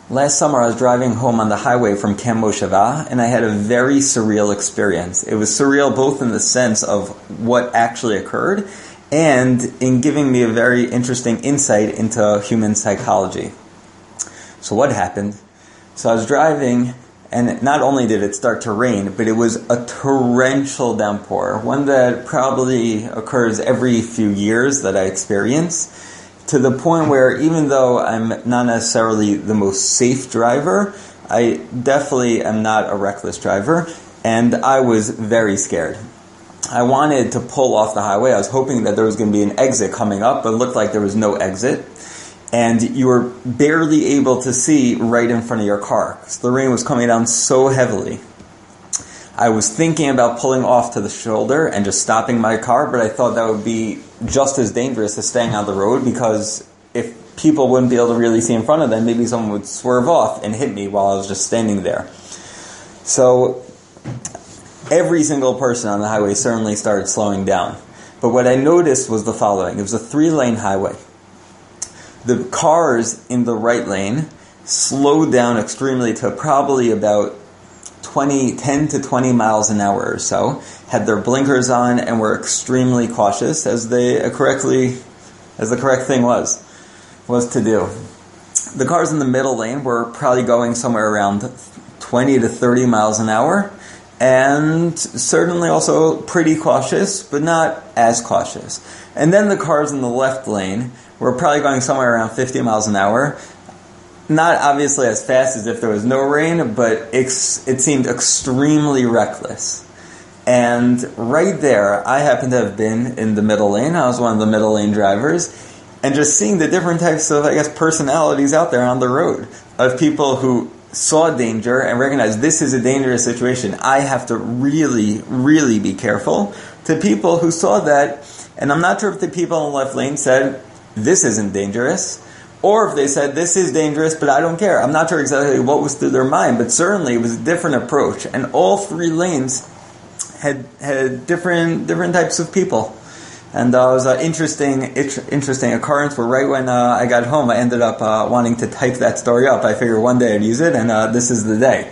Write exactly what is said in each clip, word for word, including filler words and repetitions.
Last summer I was driving home on the highway from Camp Mosheva, and I had a very surreal experience. It was surreal both in the sense of what actually occurred and in giving me a very interesting insight into human psychology. So what happened? So I was driving, and not only did it start to rain, but it was a torrential downpour, one that probably occurs every few years that I experience, to the point where even though I'm not necessarily the most safe driver, I definitely am not a reckless driver, and I was very scared. I wanted to pull off the highway. I was hoping that there was going to be an exit coming up, but it looked like there was no exit. And you were barely able to see right in front of your car, because the rain was coming down so heavily. I was thinking about pulling off to the shoulder and just stopping my car, but I thought that would be just as dangerous as staying on the road, because if people wouldn't be able to really see in front of them, maybe someone would swerve off and hit me while I was just standing there. So every single person on the highway certainly started slowing down. But what I noticed was the following. It was a three-lane highway. The cars in the right lane slowed down extremely to probably about twenty, ten to twenty miles an hour or so, had their blinkers on, and were extremely cautious, as they correctly, as the correct thing was, was to do. The cars in the middle lane were probably going somewhere around twenty to thirty miles an hour, and certainly also pretty cautious, but not as cautious. And then the cars in the left lane were probably going somewhere around fifty miles an hour, not obviously as fast as if there was no rain, but ex- it seemed extremely reckless. And right there, I happened to have been in the middle lane. I was one of the middle lane drivers. And just seeing the different types of, I guess, personalities out there on the road, of people who saw danger and recognized this is a dangerous situation, I have to really, really be careful, to people who saw that. And I'm not sure if the people in the left lane said, this isn't dangerous, or if they said, this is dangerous, but I don't care. I'm not sure exactly what was through their mind, but certainly it was a different approach. And all three lanes had had different different types of people. And uh, it was an interesting interesting occurrence where right when uh, I got home, I ended up uh, wanting to type that story up. I figured one day I'd use it, and uh, this is the day.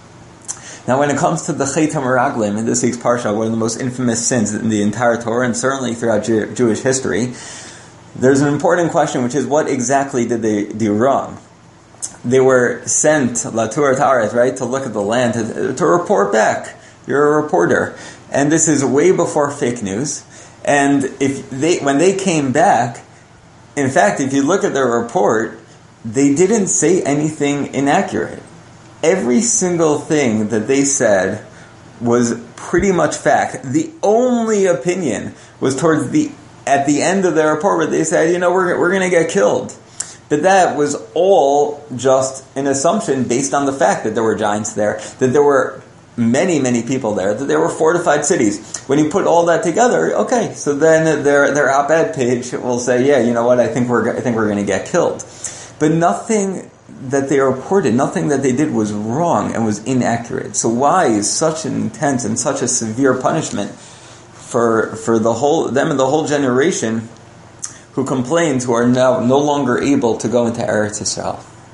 Now when it comes to the Chet HaMeraglim in this week's Parsha, one of the most infamous sins in the entire Torah, and certainly throughout Jew- Jewish history, there's an important question, which is, what exactly did they do wrong? They were sent, Latur Taret, right, to look at the land, to, to report back. You're a reporter. And this is way before fake news. And if they, when they came back, in fact, if you look at their report, they didn't say anything inaccurate. Every single thing that they said was pretty much fact. The only opinion was towards the at the end of their report where they said, you know, we're we're going to get killed. But that was all just an assumption based on the fact that there were giants there, that there were many, many people there, that there were fortified cities. When you put all that together, okay, so then their their op-ed page will say, yeah, you know what, I think we're I think we're going to get killed. But nothing that they reported, nothing that they did was wrong and was inaccurate. So why is such an intense and such a severe punishment for for the whole them and the whole generation who complains, who are now no longer able to go into Eretz Yisrael?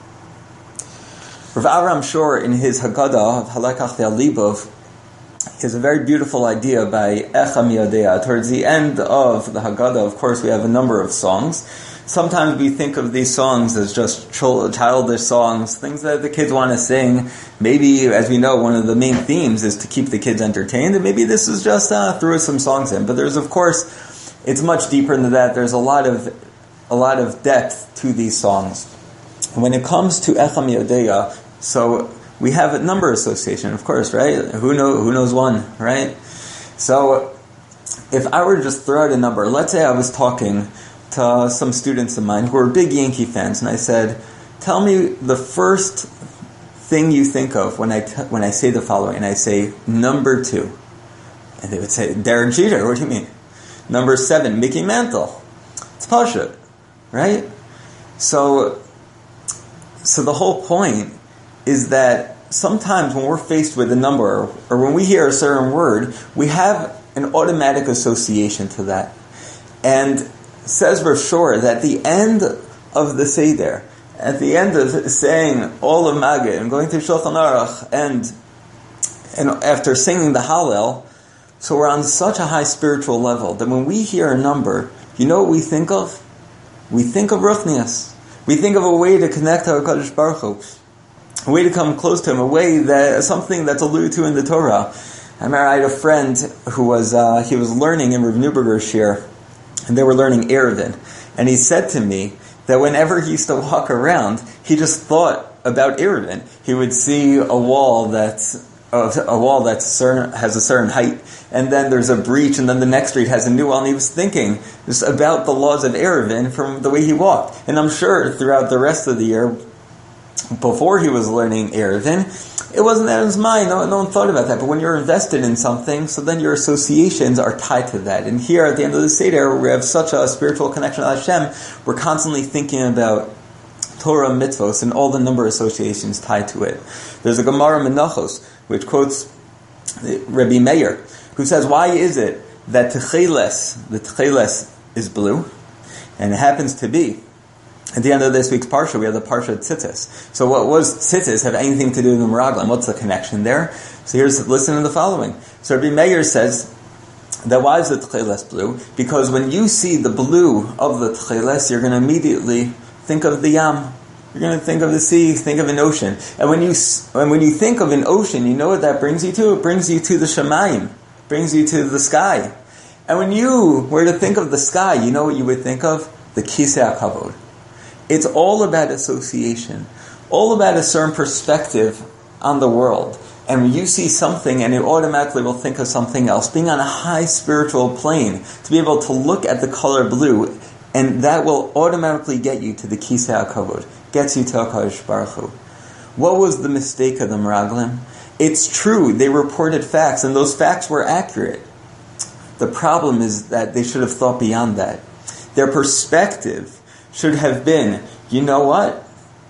Rav Avraham Shor, in his Haggadah of Halakach Ve'alibov, has a very beautiful idea by Echa Miyodea. Towards the end of the Haggadah, of course, we have a number of songs. Sometimes we think of these songs as just childish songs, things that the kids want to sing. Maybe, as we know, one of the main themes is to keep the kids entertained, and maybe this is just uh, throw some songs in. But there's, of course, it's much deeper than that. There's a lot of a lot of depth to these songs. And when it comes to Echa Miyodea, so we have a number association, of course, right? Who know who knows one, right? So if I were to just throw out a number, let's say I was talking to some students of mine who are big Yankee fans, and I said, tell me the first thing you think of when I t- when I say the following, and I say number two, and they would say, Derek Jeter. What do you mean? Number seven, Mickey Mantle. It's Pasha, right? So, so the whole point is that sometimes when we're faced with a number, or when we hear a certain word, we have an automatic association to that. And says Rav Shor that at the end of the Seder, at the end of saying all of Maggid and going through Shulchan Aruch and and after singing the Hallel, so we're on such a high spiritual level that when we hear a number, you know what we think of? We think of Ruchnius. We think of a way to connect to HaKadosh Baruch Hu, a way to come close to Him, a way that something that's alluded to in the Torah. I remember I had a friend who was uh, he was learning in Rav Neuberger's shir, and they were learning Eruvin, and he said to me that whenever he used to walk around, he just thought about Eruvin. He would see a wall that's a wall that has a certain height, and then there's a breach, and then the next street has a new wall, and he was thinking just about the laws of Eruvin from the way he walked. And I'm sure throughout the rest of the year, before he was learning Eruvin, it wasn't that in his mind, no, no one thought about that. But when you're invested in something, so then your associations are tied to that. And here at the end of the Seder, we have such a spiritual connection to Hashem, we're constantly thinking about Torah mitzvos and all the number of associations tied to it. There's a Gemara Menachos, which quotes Rabbi Meir, who says, why is it that Techeles, the Techeles is blue? And it happens to be, at the end of this week's Parsha, we have the Parsha Tzitzis. So what was Tzitzis have anything to do with the Meraglim? What's the connection there? So here's, listen to the following. So Rabbi Meir says, that why is the Techeles blue? Because when you see the blue of the Techeles, you're going to immediately think of the Yam. You're going to think of the sea, think of an ocean. And when you and when you think of an ocean, you know what that brings you to? It brings you to the Shamayim. It brings you to the sky. And when you were to think of the sky, you know what you would think of? The Kisei HaKavod. It's all about association. All about a certain perspective on the world. And when you see something and you automatically will think of something else, being on a high spiritual plane, to be able to look at the color blue, and that will automatically get you to the Kisei HaKavod. Gets you to HaKadosh Baruch Hu. What was the mistake of the Meraglim? It's true, they reported facts, and those facts were accurate. The problem is that they should have thought beyond that. Their perspective should have been, you know what?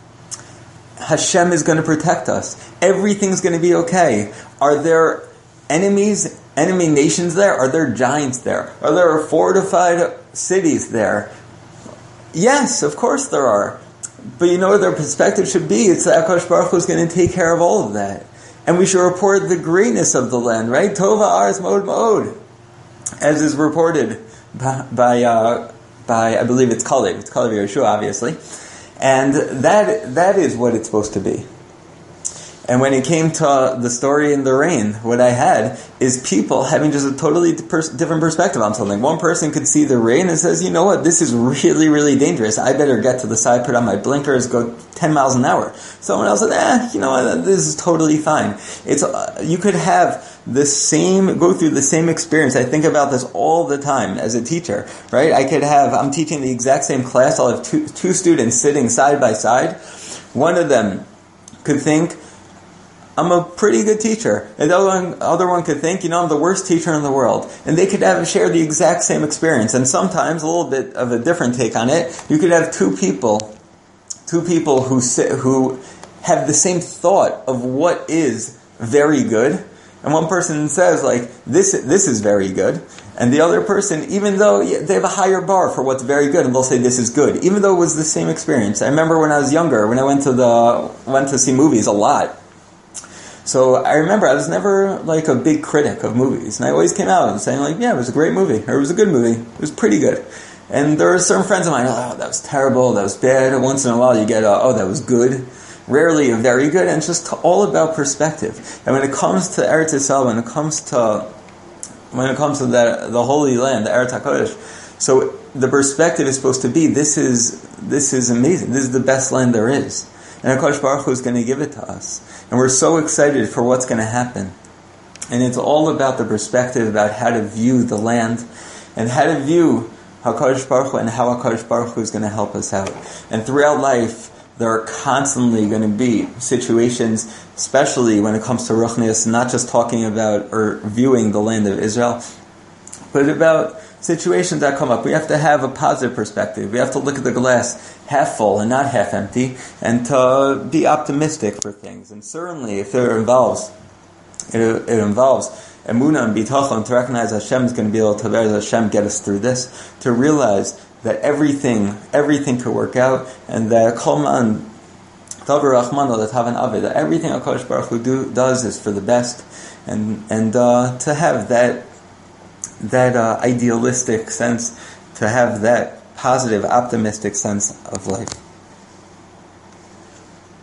Hashem is going to protect us. Everything's going to be okay. Are there enemies, enemy nations there? Are there giants there? Are there fortified cities there? Yes, of course there are. But you know what their perspective should be? It's that HaKadosh Baruch Hu is going to take care of all of that. And we should report the greatness of the land, right? Tova Aretz Ma'od Ma'od. As is reported by, by, uh, by I believe it's Kalev. It's Kalev Yehoshua, obviously. And that that is what it's supposed to be. And when it came to the story in the rain, what I had is people having just a totally different perspective on something. One person could see the rain and says, you know what, this is really, really dangerous. I better get to the side, put on my blinkers, go ten miles an hour. Someone else said, eh, you know what, this is totally fine. It's uh, you could have the same, go through the same experience. I think about this all the time as a teacher, right? I could have, I'm teaching the exact same class. I'll have two, two students sitting side by side. One of them could think, I'm a pretty good teacher. And the other one, other one could think, you know, I'm the worst teacher in the world. And they could have share the exact same experience. And sometimes a little bit of a different take on it. You could have two people, two people who sit, who have the same thought of what is very good. And one person says, like, this this is very good. And the other person, even though they have a higher bar for what's very good, and they'll say this is good, even though it was the same experience. I remember when I was younger, when I went to the went to see movies a lot. So I remember I was never like a big critic of movies. And I always came out and saying like, yeah, it was a great movie. Or it was a good movie. It was pretty good. And there were certain friends of mine, oh, that was terrible, that was bad. And once in a while you get, a, oh, that was good. Rarely a very good. And it's just all about perspective. And when it comes to Eretz Yisrael, when it comes to, when it comes to the, the Holy Land, the Eretz HaKodesh, so the perspective is supposed to be, this is, this is amazing. This is the best land there is. And HaKadosh Baruch Hu is going to give it to us. And we're so excited for what's going to happen. And it's all about the perspective about how to view the land and how to view HaKadosh Baruch Hu and how HaKadosh Baruch Hu is going to help us out. And throughout life, there are constantly going to be situations, especially when it comes to Ruchnius, not just talking about or viewing the land of Israel, but about situations that come up. We have to have a positive perspective. We have to look at the glass half full and not half empty, and to be optimistic for things. And certainly, if it involves, it, it involves emunah and bitachon, to recognize Hashem is going to be able to let Hashem get us through this, to realize that everything everything could work out, and that Kolman Davar Rachmano that Havan Avid, that everything HaKadosh Baruch Hu do, does is for the best, and and uh, to have that that uh, idealistic sense, to have that positive, optimistic sense of life.